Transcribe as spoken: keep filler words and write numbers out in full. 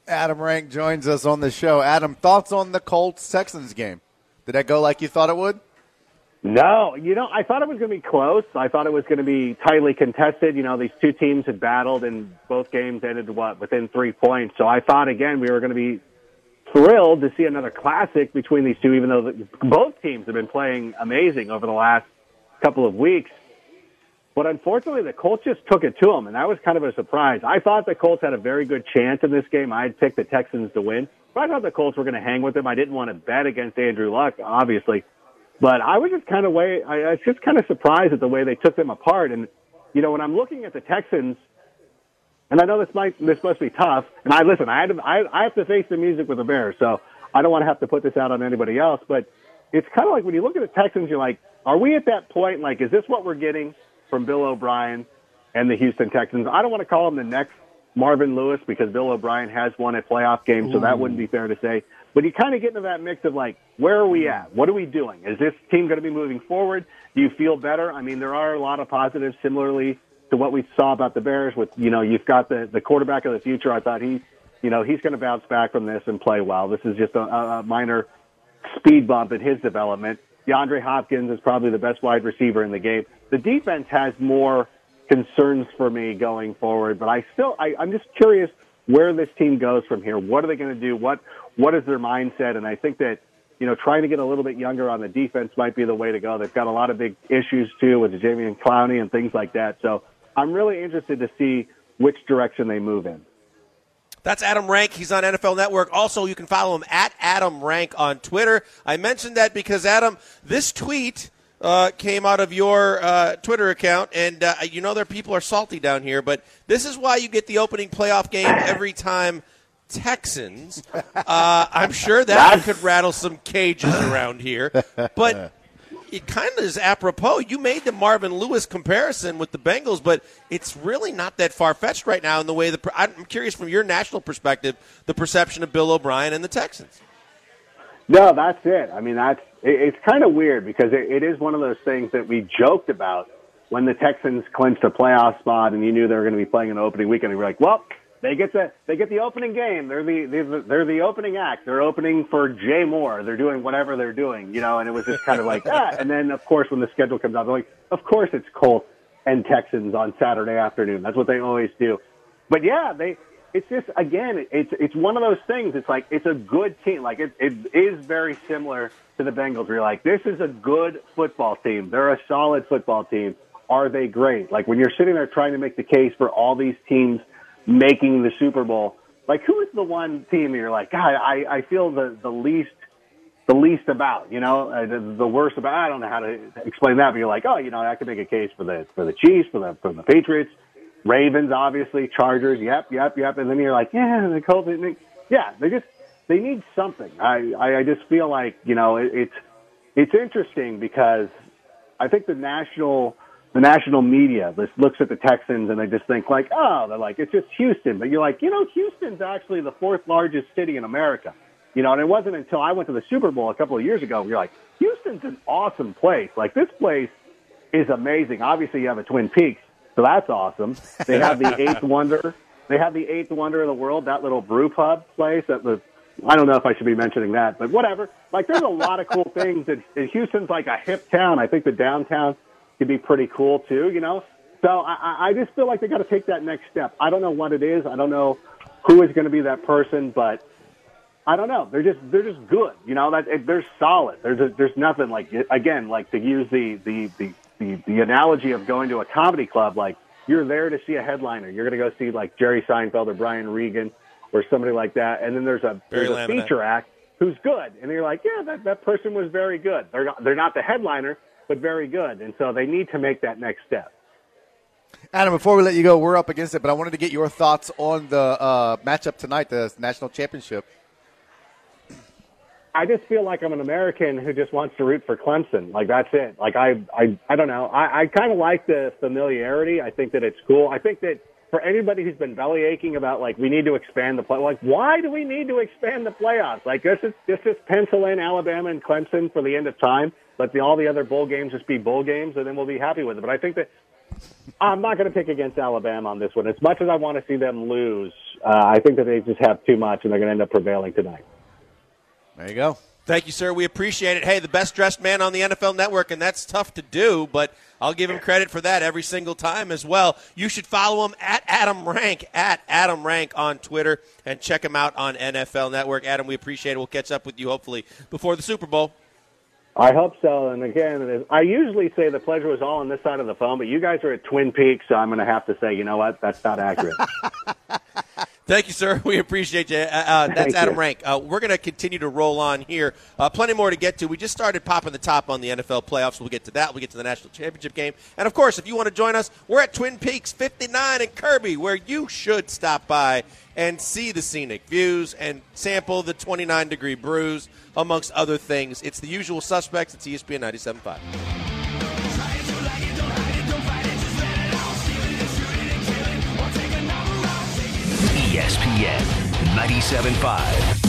Adam Rank joins us on the show. Adam, thoughts on the Colts-Texans game? Did that go like you thought it would? No, you know, I thought it was going to be close. I thought it was going to be tightly contested. You know, these two teams had battled, and both games ended, what, within three points. So I thought, again, we were going to be thrilled to see another classic between these two, even though the, both teams have been playing amazing over the last couple of weeks. But unfortunately, the Colts just took it to them, and that was kind of a surprise. I thought the Colts had a very good chance in this game. I had picked the Texans to win. But I thought the Colts were going to hang with them. I didn't want to bet against Andrew Luck, obviously. But I was just kind of way, I, I was just kind of surprised at the way they took them apart. And, you know, when I'm looking at the Texans, and I know this might, this must be tough, and I, listen, I, had to, I, I have to face the music with the Bears, so I don't want to have to put this out on anybody else. But it's kind of like when you look at the Texans, you're like, are we at that point? Like, is this what we're getting from Bill O'Brien and the Houston Texans? I don't want to call them the next Marvin Lewis because Bill O'Brien has won a playoff game, so that wouldn't be fair to say. But you kind of get into that mix of like, where are we at? What are we doing? Is this team going to be moving forward? Do you feel better? I mean, there are a lot of positives similarly to what we saw about the Bears with, you know, you've got the, the quarterback of the future. I thought he, you know, he's going to bounce back from this and play well. This is just a, a minor speed bump in his development. DeAndre Hopkins is probably the best wide receiver in the game. The defense has more concerns for me going forward, but I still, I, I'm just curious where this team goes from here. What are they going to do? What, what is their mindset? And I think that, you know, trying to get a little bit younger on the defense might be the way to go. They've got a lot of big issues too with Jadeveon Clowney and things like that. So I'm really interested to see which direction they move in. That's Adam Rank. He's on N F L Network. Also, you can follow him at Adam Rank on Twitter. I mentioned that because, Adam, this tweet uh, came out of your uh, Twitter account, and uh, you know their people are salty down here, but this is why you get the opening playoff game every time Texans. Uh, I'm sure that could rattle some cages around here, but it kind of is apropos. You made the Marvin Lewis comparison with the Bengals, but it's really not that far-fetched right now in the way the – I'm curious from your national perspective, the perception of Bill O'Brien and the Texans. No, that's it. I mean, that's it, it's kind of weird because it, it is one of those things that we joked about when the Texans clinched a playoff spot and you knew they were going to be playing an opening weekend. You were like, well, they get the they get the opening game. They're the they're, they're the opening act. They're opening for Jay Moore. They're doing whatever they're doing, you know. And it was just kind of like that. And then, of course, when the schedule comes out, they're like, of course, it's Colts and Texans on Saturday afternoon. That's what they always do. But yeah, they. It's just, again, it's it's one of those things. It's like, it's a good team. Like, it, it is very similar to the Bengals. Where you're like, this is a good football team. They're a solid football team. Are they great? Like, when you're sitting there trying to make the case for all these teams making the Super Bowl, like, who is the one team that you're like, God, I, I feel the, the least the least about, you know, uh, the, the worst about, I don't know how to explain that, but you're like, oh, you know, I could make a case for the for the Chiefs, for the for the Patriots, Ravens, obviously, Chargers, yep, yep, yep. And then you're like, yeah, the Colts, yeah, they just, they need something. I, I, I just feel like, you know, it, it's, it's interesting because I think the national, the national media just looks at the Texans and they just think like, oh, they're like, it's just Houston. But you're like, you know, Houston's actually the fourth largest city in America. You know, and it wasn't until I went to the Super Bowl a couple of years ago, you're like, Houston's an awesome place. Like, this place is amazing. Obviously, you have a Twin Peaks. So that's awesome. They have the eighth wonder. They have the eighth wonder of the world, that little brew pub place. That was, I don't know if I should be mentioning that, but whatever. Like, there's a lot of cool things. And, and Houston's like a hip town. I think the downtown could be pretty cool too, you know? So I, I just feel like they got to take that next step. I don't know what it is. I don't know who is going to be that person, but I don't know. They're just, they're just good. You know, that they're solid. There's, a, there's nothing like, again, like to use the, the, the, The, the analogy of going to a comedy club, like you're there to see a headliner. You're going to go see like Jerry Seinfeld or Brian Regan or somebody like that. And then there's a, there's a feature act who's good. And you're like, yeah, that, that person was very good. They're not, they're not the headliner, but very good. And so they need to make that next step. Adam, before we let you go, we're up against it, but I wanted to get your thoughts on the uh, matchup tonight, the national championship. I just feel like I'm an American who just wants to root for Clemson. Like, that's it. Like, I, I, I don't know. I, I kind of like the familiarity. I think that it's cool. I think that for anybody who's been belly aching about, like, we need to expand the play, like, why do we need to expand the playoffs? Like, this is, this is pencil in Alabama and Clemson for the end of time. Let the, all the other bowl games just be bowl games, and then we'll be happy with it. But I think that I'm not going to pick against Alabama on this one. As much as I want to see them lose, Uh, I think that they just have too much, and they're going to end up prevailing tonight. There you go. Thank you, sir. We appreciate it. Hey, the best-dressed man on the N F L Network, and that's tough to do, but I'll give him credit for that every single time as well. You should follow him at Adam Rank, at Adam Rank on Twitter, and check him out on N F L Network. Adam, we appreciate it. We'll catch up with you, hopefully, before the Super Bowl. I hope so. And again, I usually say the pleasure was all on this side of the phone, but you guys are at Twin Peaks, so I'm going to have to say, you know what, that's not accurate. Thank you, sir. We appreciate you. Uh, uh, that's Thank Adam you. Rank. Uh, we're going to continue to roll on here. Uh, plenty more to get to. We just started popping the top on the N F L playoffs. We'll get to that. We'll get to the national championship game. And, of course, if you want to join us, we're at Twin Peaks fifty-nine in Kirby, where you should stop by and see the scenic views and sample the twenty-nine degree brews, amongst other things. It's the usual suspects. It's E S P N ninety-seven point five. E S P N ninety-seven point five.